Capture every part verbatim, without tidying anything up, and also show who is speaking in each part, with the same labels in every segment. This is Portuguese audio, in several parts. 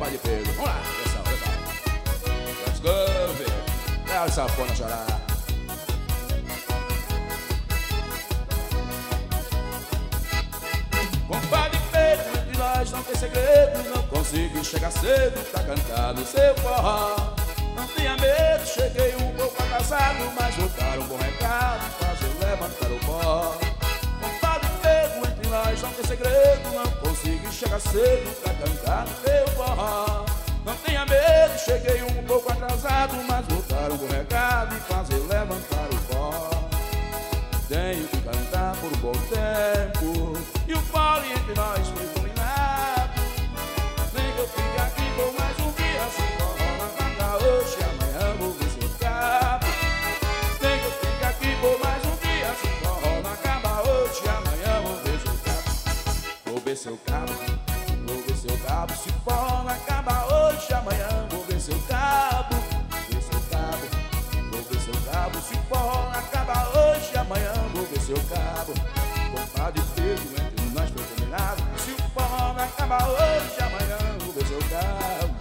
Speaker 1: compadre Pedro. Vamos lá, atenção, atenção. Let's go, velho. Dá o sapão na chorar. Compadre Pedro, entre nós não tem segredo. Não consigo chegar cedo pra cantar no seu forró. Não tenha medo, cheguei um pouco atrasado, mas voltaram um bom recado, fazer levantar o pó. Compadre Pedro, entre nós não tem segredo. Não consigo chegar cedo pra cantar no seu forró. Não tenha medo, cheguei um pouco atrasado, mas voltaram um bom recado e fazer levantar o pó. Tenho que cantar por um bom tempo, e o fole entre nós foi combinado. Nem que eu fique aqui por mais um dia, assim forró na canta hoje, amanhã vou ver seu cabo. Nem que eu fique aqui por mais um dia, assim forró não acaba hoje, amanhã vou ver seu cabo. Vou ver seu cabo, vou ver seu cabo, se forró não acaba hoje, amanhã vou ver seu cabo. Ver seu cabo, vou ver seu cabo, se forró não acaba hoje, amanhã vou ver seu cabo. Compadre Pedro, entre nós foi combinado, se o forró não acaba hoje, amanhã vou ver seu cabo.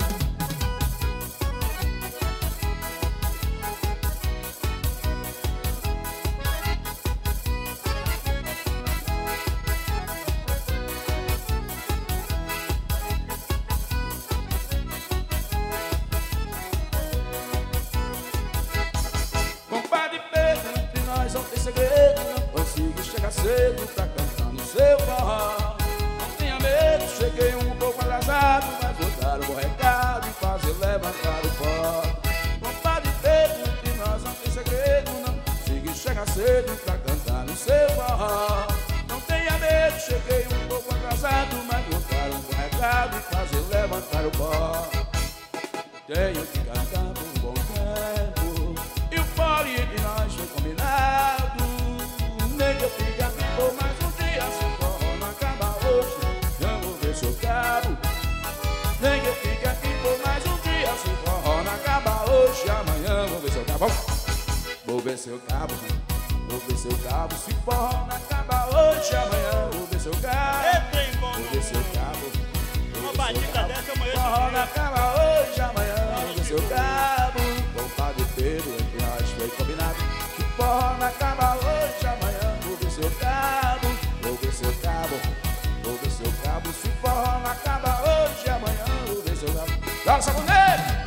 Speaker 1: Compadre Pedro, entre nós não tem segredo. Não consigo chegar cedo pra cantar no seu forró. Não tenha medo, cheguei um pouco atrasado, mas vou dar um bom recado e fazer levantar o pó. Compadre Pedro, entre nós não tem segredo. Não consigo chegar cedo pra cantar no seu forró. Não tenha medo, cheguei um pouco atrasado, mas vou dar um bom recado e fazer levantar o pó. Tenho que cantar por um bom tempo, e o fole entre nós foi combinado. Nem que eu fique aqui por mais um dia, se o forró não acaba hoje, eu vou ver seu cabo. Nem que eu fique aqui por mais um dia, se o forró não acaba hoje, amanhã vou ver seu cabo. Vou ver seu cabo, vou ver seu cabo, se o forró não acaba hoje, amanhã vou ver seu cabo. Vou ver seu cabo.
Speaker 2: Uma batida dessa amanhã.
Speaker 1: Forró não acaba hoje, amanhã vou ver seu cabo. Compadre Pedro, entre nós foi combinado, que forró não acaba hoje, amanhã vou ver seu cabo. Vou ver seu cabo, vou ver seu cabo, se forró não acaba hoje, amanhã vou ver seu cabo. Joga o sabonete!